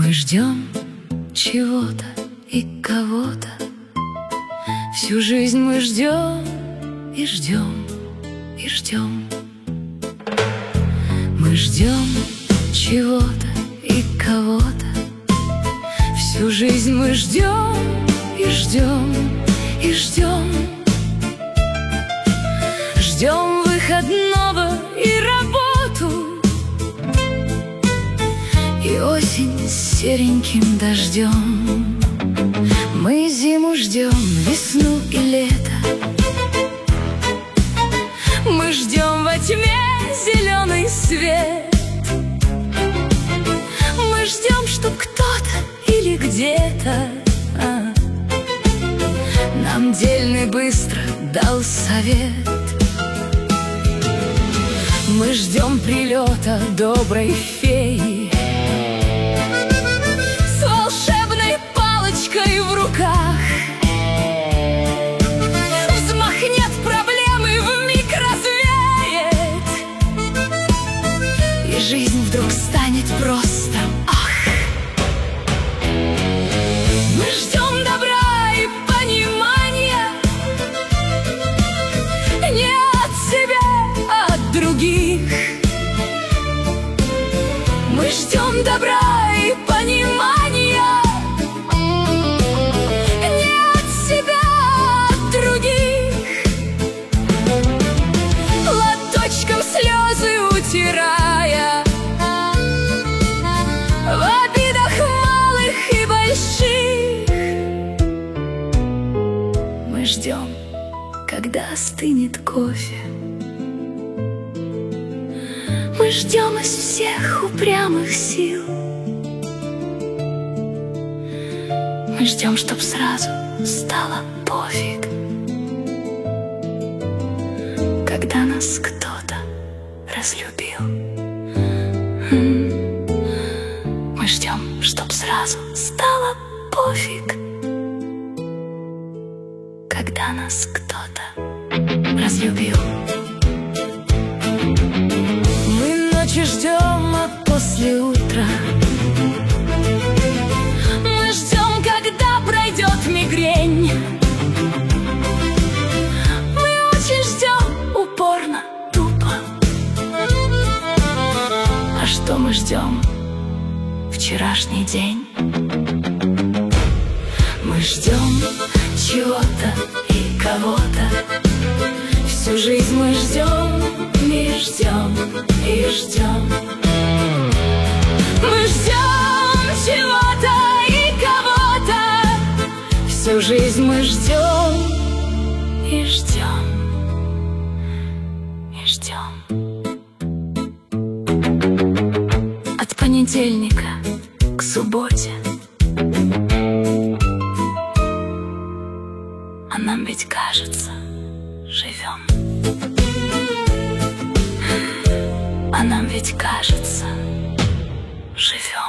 Мы ждем чего-то и кого-то. Всю жизнь мы ждем и ждем и ждем. Мы ждем чего-то и кого-то. Всю жизнь мы ждем и ждем и ждем. Ждем выходного и работу, и осень с сереньким дождем. Мы зиму ждем, весну и лето. Мы ждем во тьме зеленый свет. Мы ждем, чтоб кто-то или где-то нам дельный быстро дал совет. Мы ждем прилета доброй феи с волшебной палочкой в руках. Взмахнет проблемы, вмиг развеет, и жизнь вдруг станет просто ах. Мы ждем добра и понимания не от себя, а от других. Мы ждем добра и понимания не от себя, а от других. Платочком слезы утирая, в обидах малых и больших. Мы ждем, когда остынет кофе. Мы ждем из всех упрямых сил. Мы ждем, чтоб сразу стало пофиг, когда нас кто-то разлюбил. Мы ждем, чтоб сразу стало пофиг, когда нас кто-то разлюбил. Ночью ждем, а после утра мы ждем, когда пройдет мигрень. Мы очень ждем, упорно, тупо. А что мы ждем? Вчерашний день. Мы ждем чего-то и кого-то. Всю жизнь мы ждем и ждем и ждем. Мы ждем чего-то и кого-то. Всю жизнь мы ждем и ждем и ждем. От понедельника к субботе. А нам ведь кажется, живем. А нам ведь кажется, живем.